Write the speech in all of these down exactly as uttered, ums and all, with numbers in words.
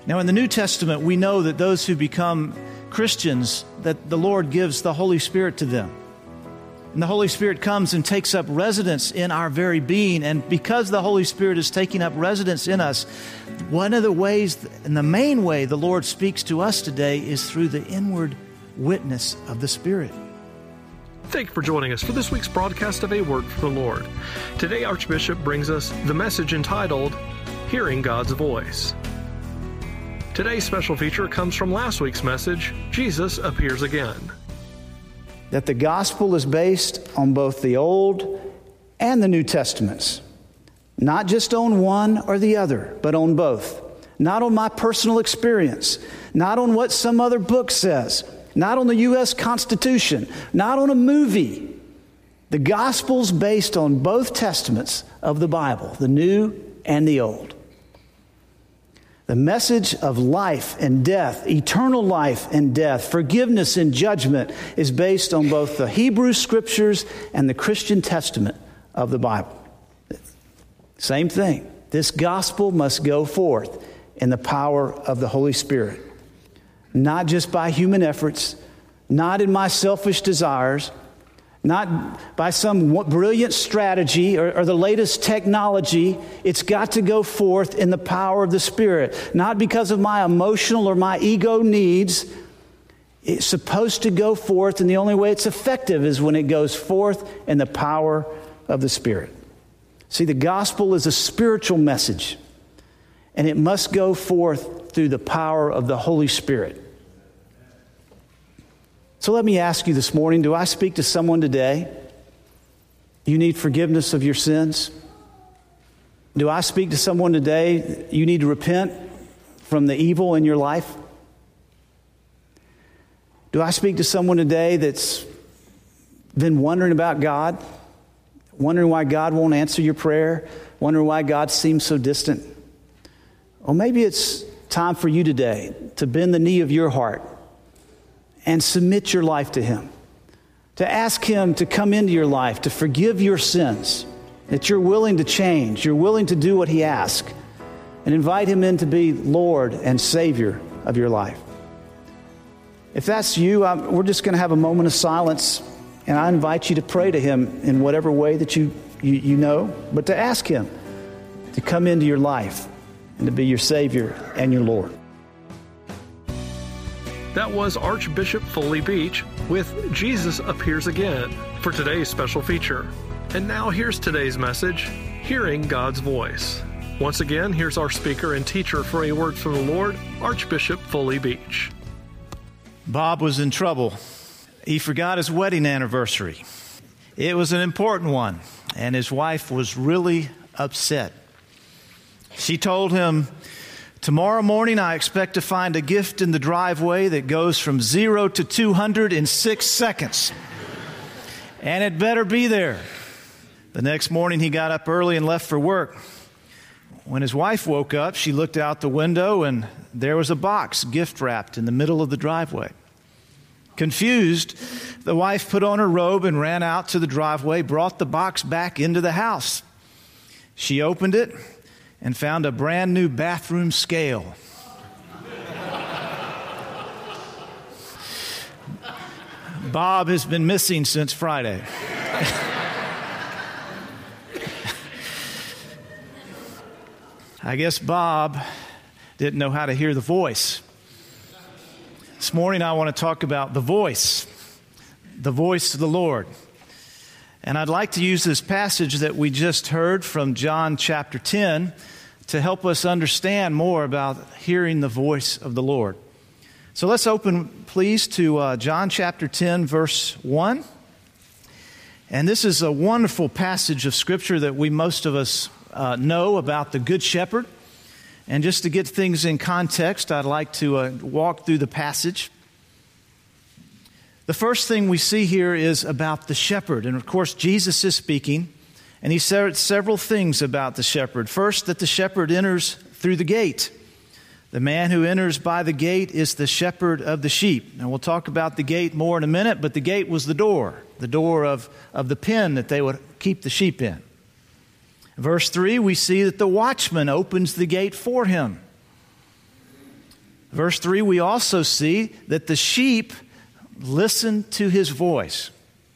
Now, in the New Testament, we know that those who become Christians, that the Lord gives the Holy Spirit to them. And the Holy Spirit comes and takes up residence in our very being. And because the Holy Spirit is taking up residence in us, one of the ways, and the main way the Lord speaks to us today is through the inward witness of the Spirit. Thank you for joining us for this week's broadcast of A Word from the Lord. Today, Archbishop brings us the message entitled, Hearing God's Voice. Today's special feature comes from last week's message, Jesus Appears Again. That the gospel is based on both the Old and the New Testaments. Not just on one or the other, but on both. Not on my personal experience. Not on what some other book says. Not on the U S Constitution. Not on a movie. The gospel's based on both testaments of the Bible, the New and the Old. The message of life and death, eternal life and death, forgiveness and judgment is based on both the Hebrew Scriptures and the Christian Testament of the Bible. Same thing. This gospel must go forth in the power of the Holy Spirit. Not just by human efforts, not in my selfish desires, not by some brilliant strategy or, or the latest technology. It's got to go forth in the power of the Spirit. Not because of my emotional or my ego needs. It's supposed to go forth, and the only way it's effective is when it goes forth in the power of the Spirit. See, the gospel is a spiritual message, and it must go forth through the power of the Holy Spirit. So let me ask you this morning, do I speak to someone today? You need forgiveness of your sins? Do I speak to someone today, you need to repent from the evil in your life? Do I speak to someone today that's been wondering about God? Wondering why God won't answer your prayer? Wondering why God seems so distant? Or maybe it's time for you today to bend the knee of your heart and submit your life to Him. To ask Him to come into your life, to forgive your sins. That you're willing to change. You're willing to do what He asks. And invite Him in to be Lord and Savior of your life. If that's you, I'm, we're just going to have a moment of silence. And I invite you to pray to Him in whatever way that you, you, you know. But to ask Him to come into your life and to be your Savior and your Lord. That was Archbishop Foley Beach with Jesus Appears Again for today's special feature. And now here's today's message, Hearing God's Voice. Once again, here's our speaker and teacher for A Word from the Lord, Archbishop Foley Beach. Bob was in trouble. He forgot his wedding anniversary. It was an important one, and his wife was really upset. She told him, tomorrow morning, I expect to find a gift in the driveway that goes from zero to two hundred in six seconds. And it better be there. The next morning, he got up early and left for work. When his wife woke up, she looked out the window and there was a box gift wrapped in the middle of the driveway. Confused, the wife put on her robe and ran out to the driveway, brought the box back into the house. She opened it and found a brand new bathroom scale. Bob has been missing since Friday. I guess Bob didn't know how to hear the voice. This morning I want to talk about the voice, the voice of the Lord. And I'd like to use this passage that we just heard from John chapter ten to help us understand more about hearing the voice of the Lord. So let's open, please, to uh, John chapter ten, verse one. And this is a wonderful passage of Scripture that we, most of us, uh, know about the Good Shepherd. And just to get things in context, I'd like to uh, walk through the passage. The first thing we see here is about the shepherd. And of course, Jesus is speaking, and he said several things about the shepherd. First, that the shepherd enters through the gate. The man who enters by the gate is the shepherd of the sheep. And we'll talk about the gate more in a minute, but the gate was the door, the door of, of the pen that they would keep the sheep in. Verse three, we see that the watchman opens the gate for him. Verse three, we also see that the sheep listen to his voice.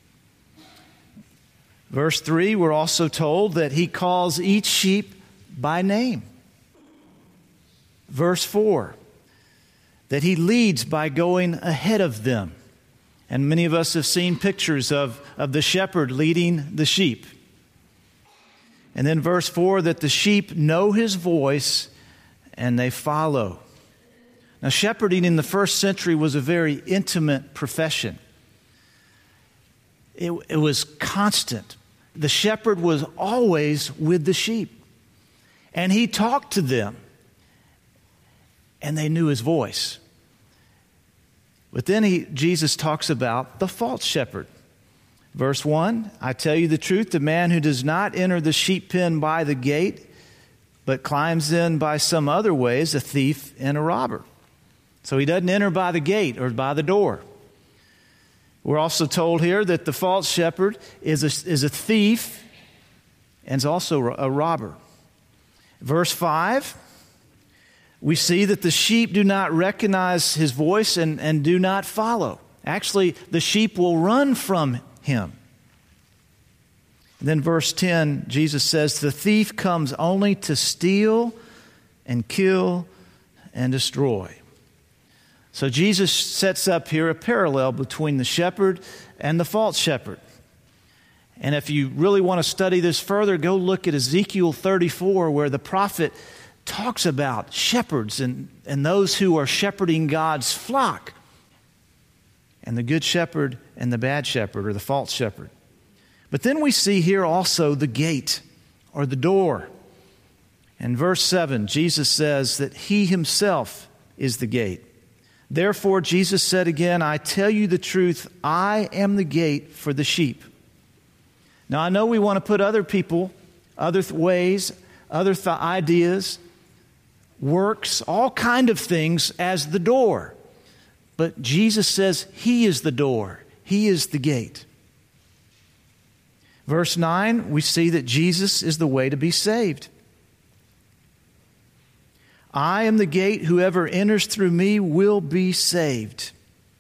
Verse three, we're also told that he calls each sheep by name. Verse four, that he leads by going ahead of them. And many of us have seen pictures of, of the shepherd leading the sheep. And then verse four, that the sheep know his voice and they follow. Now, shepherding in the first century was a very intimate profession. It, it was constant. The shepherd was always with the sheep. And he talked to them. And they knew his voice. But then he, Jesus talks about the false shepherd. Verse one, I tell you the truth, the man who does not enter the sheep pen by the gate, but climbs in by some other way is a thief and a robber. So he doesn't enter by the gate or by the door. We're also told here that the false shepherd is a, is a thief and is also a robber. Verse five, we see that the sheep do not recognize his voice and, and do not follow. Actually, the sheep will run from him. And then verse ten, Jesus says, the thief comes only to steal and kill and destroy. So Jesus sets up here a parallel between the shepherd and the false shepherd. And if you really want to study this further, go look at Ezekiel thirty-four, where the prophet talks about shepherds and, and those who are shepherding God's flock. And the good shepherd and the bad shepherd, or the false shepherd. But then we see here also the gate, or the door. In verse seven, Jesus says that he himself is the gate. Therefore, Jesus said again, I tell you the truth, I am the gate for the sheep. Now, I know we want to put other people, other th- ways, other th- ideas, works, all kind of things as the door. But Jesus says he is the door. He is the gate. Verse nine, we see that Jesus is the way to be saved. I am the gate. Whoever enters through me will be saved.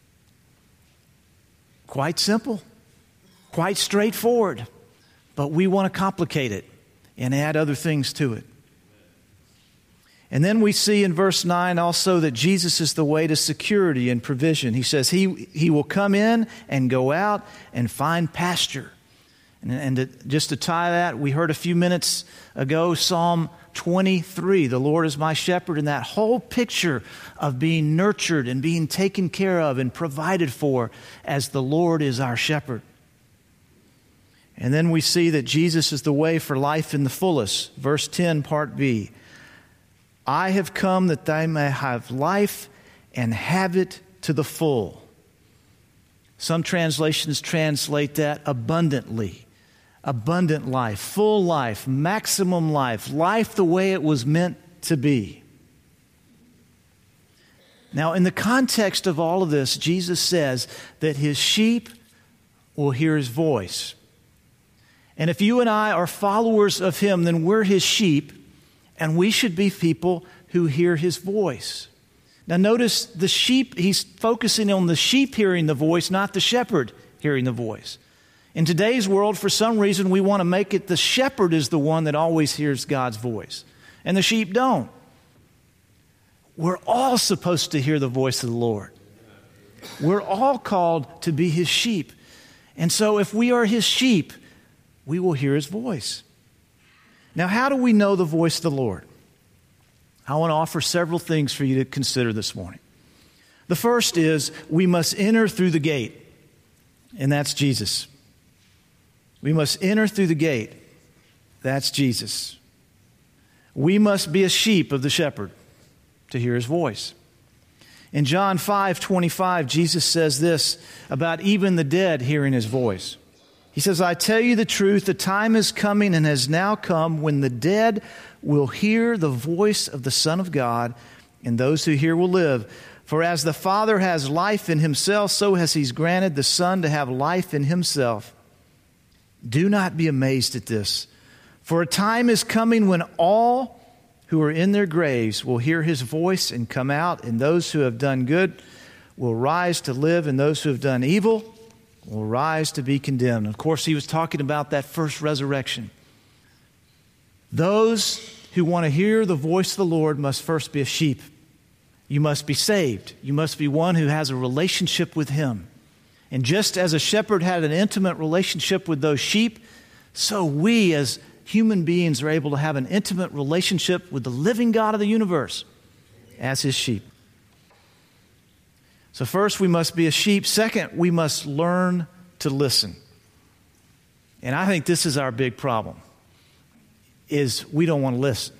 Quite simple. Quite straightforward. But we want to complicate it and add other things to it. And then we see in verse nine also that Jesus is the way to security and provision. He says he, he will come in and go out and find pasture. And, and to, just to tie that, we heard a few minutes ago Psalm twenty-three, the Lord is my shepherd, and that whole picture of being nurtured and being taken care of and provided for as the Lord is our shepherd. And then we see that Jesus is the way for life in the fullest. Verse ten, part B. I have come that they may have life and have it to the full. Some translations translate that abundantly. Abundant life, full life, maximum life, life the way it was meant to be. Now, in the context of all of this, Jesus says that his sheep will hear his voice. And if you and I are followers of him, then we're his sheep, and we should be people who hear his voice. Now notice the sheep, he's focusing on the sheep hearing the voice, not the shepherd hearing the voice. In today's world, for some reason, we want to make it the shepherd is the one that always hears God's voice, and the sheep don't. We're all supposed to hear the voice of the Lord. We're all called to be his sheep. And so if we are his sheep, we will hear his voice. Now, how do we know the voice of the Lord? I want to offer several things for you to consider this morning. The first is we must enter through the gate, and that's Jesus. We must enter through the gate. That's Jesus. We must be a sheep of the shepherd to hear his voice. In John five twenty-five, Jesus says this about even the dead hearing his voice. He says, I tell you the truth, the time is coming and has now come when the dead will hear the voice of the Son of God, and those who hear will live. For as the Father has life in himself, so has he granted the Son to have life in himself. Do not be amazed at this, for a time is coming when all who are in their graves will hear his voice and come out, and those who have done good will rise to live, and those who have done evil will rise to be condemned. Of course, he was talking about that first resurrection. Those who want to hear the voice of the Lord must first be a sheep. You must be saved. You must be one who has a relationship with him. And just as a shepherd had an intimate relationship with those sheep, so we as human beings are able to have an intimate relationship with the living God of the universe as his sheep. So first, we must be a sheep. Second, we must learn to listen. And I think this is our big problem, is we don't want to listen.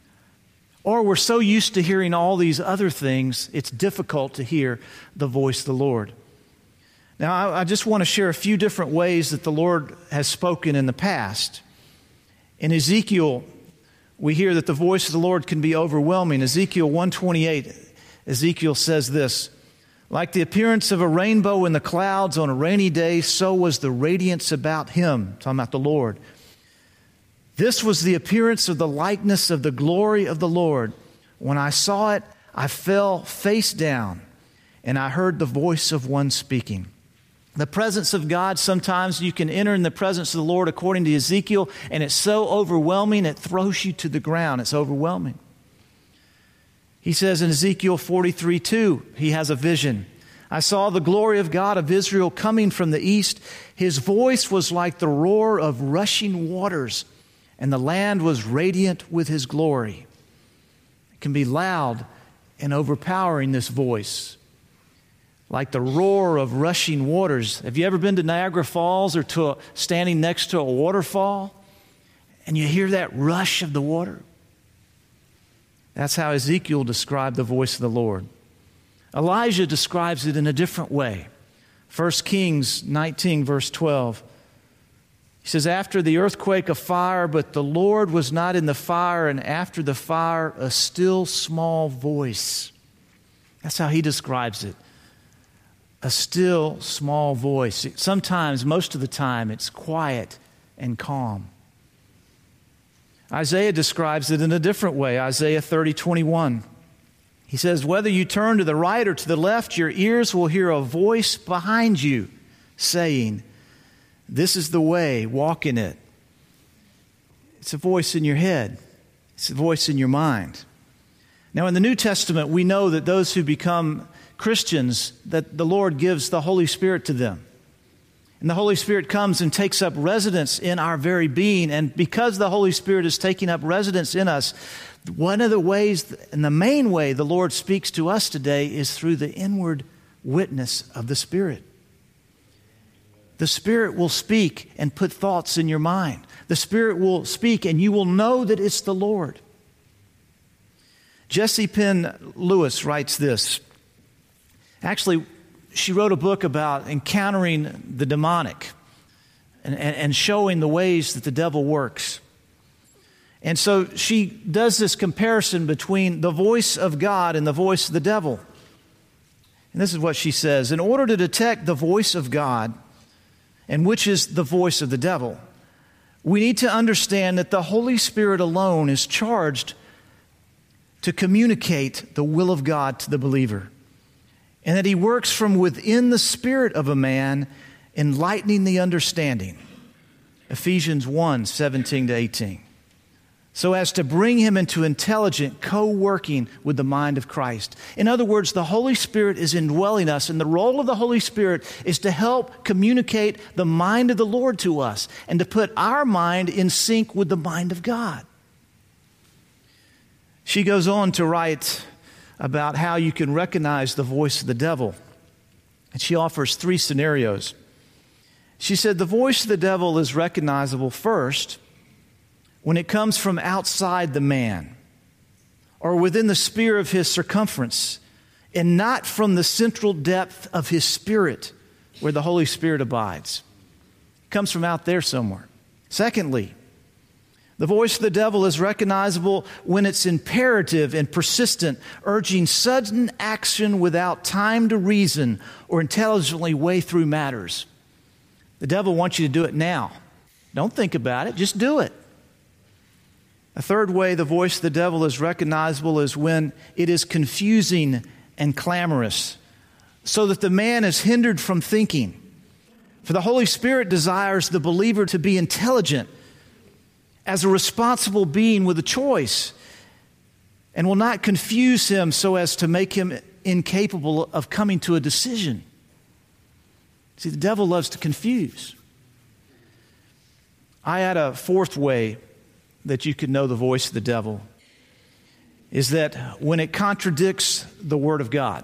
Or we're so used to hearing all these other things, it's difficult to hear the voice of the Lord. Now, I, I just want to share a few different ways that the Lord has spoken in the past. In Ezekiel, we hear that the voice of the Lord can be overwhelming. Ezekiel one twenty-eight, Ezekiel says this, "Like the appearance of a rainbow in the clouds on a rainy day, so was the radiance about him," talking about the Lord. "This was the appearance of the likeness of the glory of the Lord. When I saw it, I fell face down, and I heard the voice of one speaking." The presence of God, sometimes you can enter in the presence of the Lord according to Ezekiel, and it's so overwhelming it throws you to the ground. It's overwhelming. He says in Ezekiel forty-three two, he has a vision. "I saw the glory of God of Israel coming from the east. His voice was like the roar of rushing waters, and the land was radiant with his glory." It can be loud and overpowering, this voice, like the roar of rushing waters. Have you ever been to Niagara Falls or to a, standing next to a waterfall and you hear that rush of the water? That's how Ezekiel described the voice of the Lord. Elijah describes it in a different way. First Kings nineteen, verse twelve. He says, "After the earthquake, a fire, but the Lord was not in the fire, and after the fire, a still small voice." That's how he describes it. A still small voice. Sometimes, most of the time, it's quiet and calm. Isaiah describes it in a different way. Isaiah thirty twenty-one. He says, "Whether you turn to the right or to the left, your ears will hear a voice behind you saying, 'This is the way, walk in it.'" It's a voice in your head. It's a voice in your mind. Now, in the New Testament, we know that those who become Christians, that the Lord gives the Holy Spirit to them. And the Holy Spirit comes and takes up residence in our very being. And because the Holy Spirit is taking up residence in us, one of the ways, and the main way the Lord speaks to us today is through the inward witness of the Spirit. The Spirit will speak and put thoughts in your mind. The Spirit will speak and you will know that it's the Lord. Jessie Penn Lewis writes this. Actually, she wrote a book about encountering the demonic and, and, and showing the ways that the devil works. And so she does this comparison between the voice of God and the voice of the devil. And this is what she says. "In order to detect the voice of God, and which is the voice of the devil, we need to understand that the Holy Spirit alone is charged to communicate the will of God to the believer, and that he works from within the spirit of a man, enlightening the understanding." Ephesians one, seventeen to eighteen. "So as to bring him into intelligent co-working with the mind of Christ." In other words, the Holy Spirit is indwelling us, and the role of the Holy Spirit is to help communicate the mind of the Lord to us and to put our mind in sync with the mind of God. She goes on to write about how you can recognize the voice of the devil. And she offers three scenarios. She said the voice of the devil is recognizable first when it comes from outside the man or within the sphere of his circumference and not from the central depth of his spirit where the Holy Spirit abides. It comes from out there somewhere. Secondly, the voice of the devil is recognizable when it's imperative and persistent, urging sudden action without time to reason or intelligently weigh through matters. The devil wants you to do it now. Don't think about it, just do it. A third way the voice of the devil is recognizable is when it is confusing and clamorous, so that the man is hindered from thinking. For the Holy Spirit desires the believer to be intelligent as a responsible being with a choice, and will not confuse him so as to make him incapable of coming to a decision. See, the devil loves to confuse. I add a fourth way that you could know the voice of the devil, is that when it contradicts the Word of God.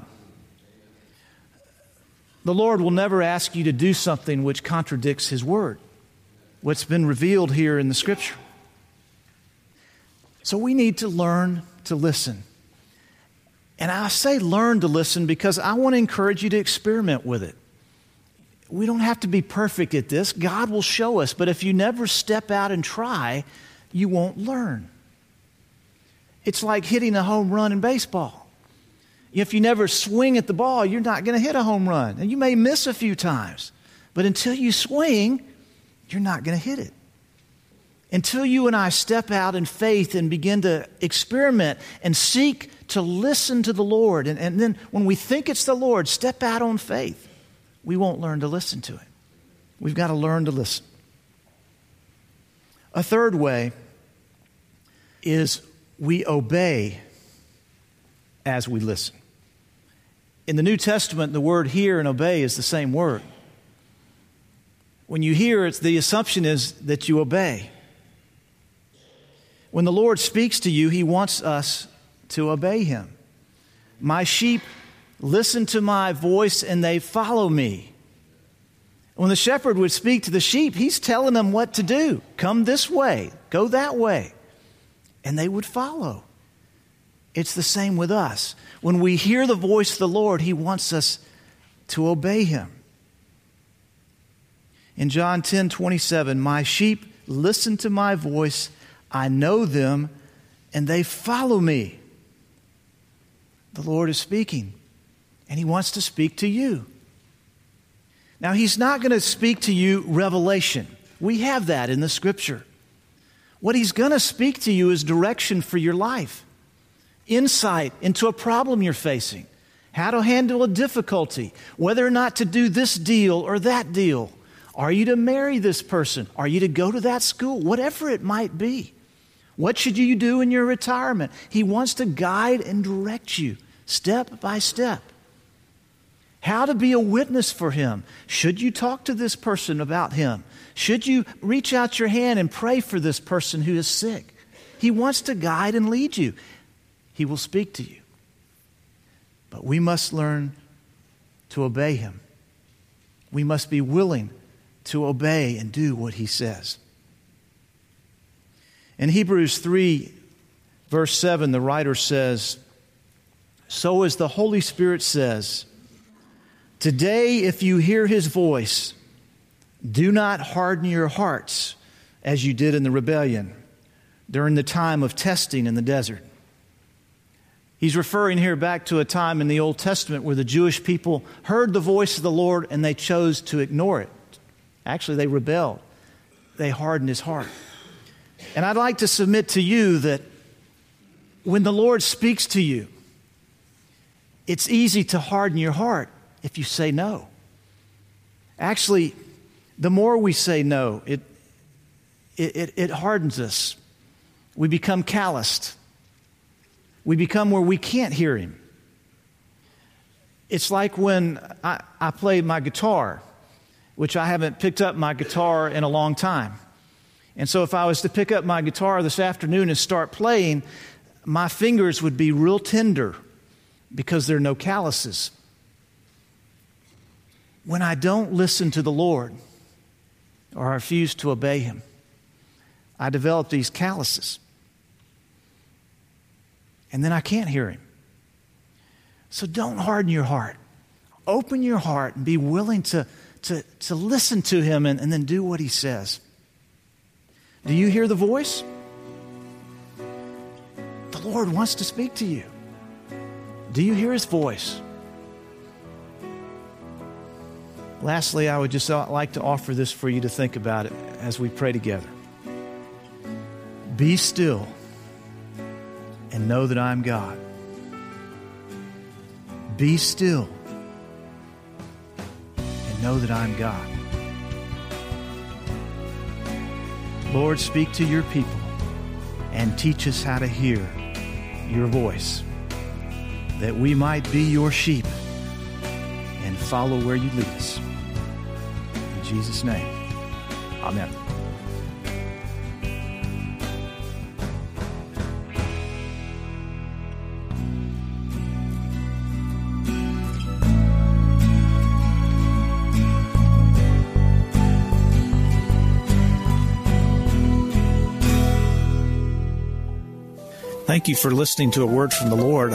The Lord will never ask you to do something which contradicts His Word, what's been revealed here in the Scripture. So we need to learn to listen. And I say learn to listen because I want to encourage you to experiment with it. We don't have to be perfect at this. God will show us. But if you never step out and try, you won't learn. It's like hitting a home run in baseball. If you never swing at the ball, you're not going to hit a home run. And you may miss a few times. But until you swing, you're not going to hit it. Until you and I step out in faith and begin to experiment and seek to listen to the Lord. And, and then when we think it's the Lord, step out on faith. We won't learn to listen to it. We've got to learn to listen. A third way is we obey as we listen. In the New Testament, the word hear and obey is the same word. When you hear, it's the assumption is that you obey. When the Lord speaks to you, He wants us to obey Him. My sheep listen to my voice and they follow me. When the shepherd would speak to the sheep, He's telling them what to do. Come this way, go that way. And they would follow. It's the same with us. When we hear the voice of the Lord, He wants us to obey Him. In John ten twenty-seven, my sheep listen to my voice, I know them, and they follow me. The Lord is speaking, and He wants to speak to you. Now, He's not going to speak to you revelation. We have that in the Scripture. What He's going to speak to you is direction for your life, insight into a problem you're facing, how to handle a difficulty, whether or not to do this deal or that deal. Are you to marry this person? Are you to go to that school? Whatever it might be. What should you do in your retirement? He wants to guide and direct you step by step. How to be a witness for Him. Should you talk to this person about Him? Should you reach out your hand and pray for this person who is sick? He wants to guide and lead you. He will speak to you. But we must learn to obey Him. We must be willing to obey and do what He says. In Hebrews three, verse seven, the writer says, so as the Holy Spirit says, today if you hear His voice, do not harden your hearts as you did in the rebellion during the time of testing in the desert. He's referring here back to a time in the Old Testament where the Jewish people heard the voice of the Lord and they chose to ignore it. Actually, they rebelled. They hardened His heart. And I'd like to submit to you that when the Lord speaks to you, it's easy to harden your heart if you say no. Actually, the more we say no, it, it, it hardens us. We become calloused. We become where we can't hear Him. It's like when I, I play my guitar, which I haven't picked up my guitar in a long time. And so if I was to pick up my guitar this afternoon and start playing, my fingers would be real tender because there are no calluses. When I don't listen to the Lord or I refuse to obey Him, I develop these calluses. And then I can't hear Him. So don't harden your heart. Open your heart and be willing to, to, to listen to Him and, and then do what He says. Do you hear the voice? The Lord wants to speak to you. Do you hear His voice? Lastly, I would just like to offer this for you to think about it as we pray together. Be still and know that I am God. Be still and know that I am God. Lord, speak to your people and teach us how to hear your voice, that we might be your sheep and follow where you lead us. In Jesus' name, amen. Thank you for listening to A Word from the Lord.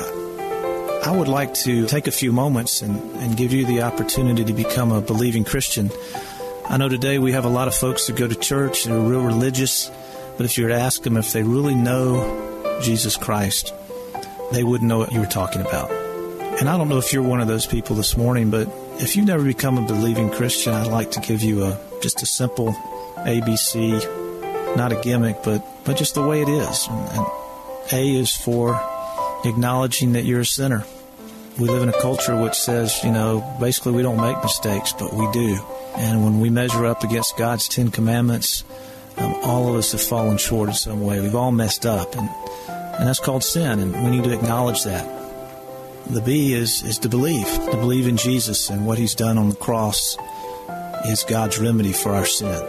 I would like to take a few moments and, and give you the opportunity to become a believing Christian. I know today we have a lot of folks that go to church and are real religious, but if you were to ask them if they really know Jesus Christ, they wouldn't know what you were talking about. And I don't know if you're one of those people this morning, but if you've never become a believing Christian, I'd like to give you a just a simple A B C, not a gimmick, but, but just the way it is. And, and A is for acknowledging that you're a sinner. We live in a culture which says, you know, basically we don't make mistakes, but we do. And when we measure up against God's Ten Commandments, um, all of us have fallen short in some way. We've all messed up, and and that's called sin, and we need to acknowledge that. The B is, is to believe, to believe in Jesus and what He's done on the cross is God's remedy for our sin,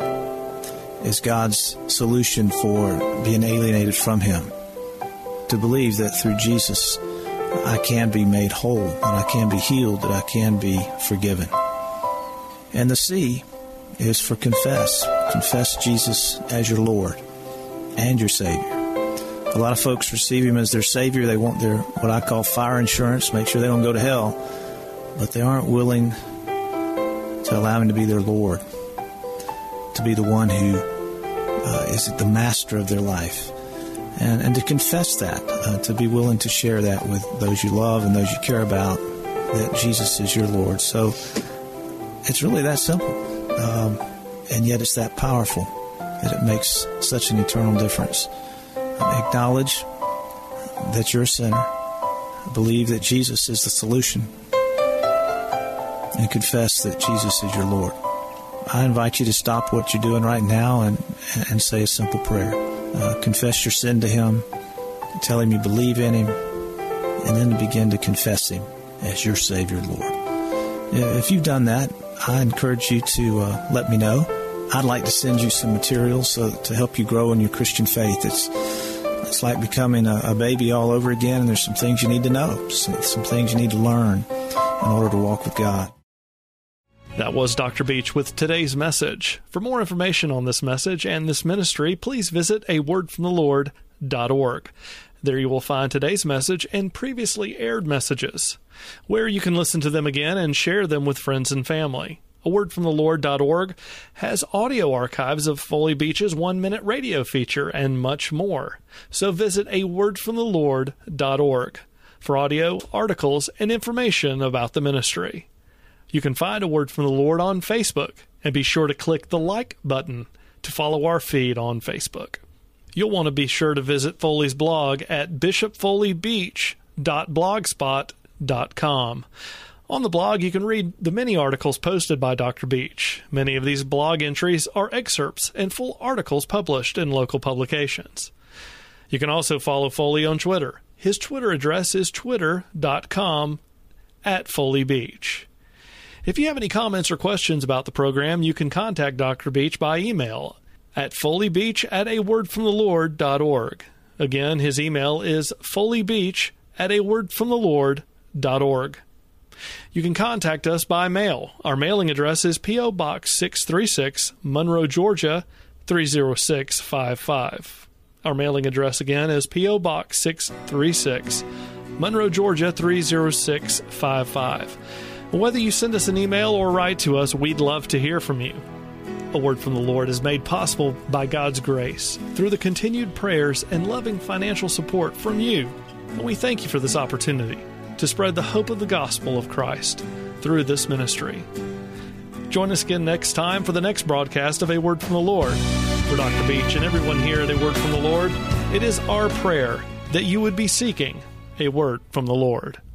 is God's solution for being alienated from Him. To believe that through Jesus, I can be made whole, and I can be healed, that I can be forgiven. And the C is for confess. Confess Jesus as your Lord and your Savior. A lot of folks receive Him as their Savior. They want their, what I call fire insurance, make sure they don't go to hell, but they aren't willing to allow Him to be their Lord, to be the one who uh, is the master of their life. And, and to confess that, uh, to be willing to share that with those you love and those you care about, that Jesus is your Lord. So it's really that simple, um, and yet it's that powerful that it makes such an eternal difference. Um, acknowledge that you're a sinner, believe that Jesus is the solution, and confess that Jesus is your Lord. I invite you to stop what you're doing right now and, and say a simple prayer. Uh, confess your sin to Him, tell Him you believe in Him, and then to begin to confess Him as your Savior, Lord. If you've done that, I encourage you to uh, let me know. I'd like to send you some materials so, to help you grow in your Christian faith. It's it's like becoming a, a baby all over again, and there's some things you need to know, some, some things you need to learn in order to walk with God. That was Doctor Beach with today's message. For more information on this message and this ministry, please visit a word from the lord dot org. There you will find today's message and previously aired messages, where you can listen to them again and share them with friends and family. a word from the lord dot org has audio archives of Foley Beach's one-minute radio feature and much more. So visit a word from the lord dot org for audio, articles, and information about the ministry. You can find A Word from the Lord on Facebook, and be sure to click the like button to follow our feed on Facebook. You'll want to be sure to visit Foley's blog at bishop foley beach dot blogspot dot com. On the blog, you can read the many articles posted by Doctor Beach. Many of these blog entries are excerpts and full articles published in local publications. You can also follow Foley on Twitter. His Twitter address is twitter dot com at Foley Beach. If you have any comments or questions about the program, you can contact Doctor Beach by email at foleybeach at a word from the lord dot org. Again, his email is foleybeach at a word from the lord dot org. You can contact us by mail. Our mailing address is P O. Box six thirty-six, Monroe, Georgia, three oh six five five. Our mailing address again is P O. Box six thirty-six, Monroe, Georgia, three oh six five five. Whether you send us an email or write to us, we'd love to hear from you. A Word from the Lord is made possible by God's grace through the continued prayers and loving financial support from you. And we thank you for this opportunity to spread the hope of the gospel of Christ through this ministry. Join us again next time for the next broadcast of A Word from the Lord. For Doctor Beach and everyone here at A Word from the Lord, it is our prayer that you would be seeking a word from the Lord.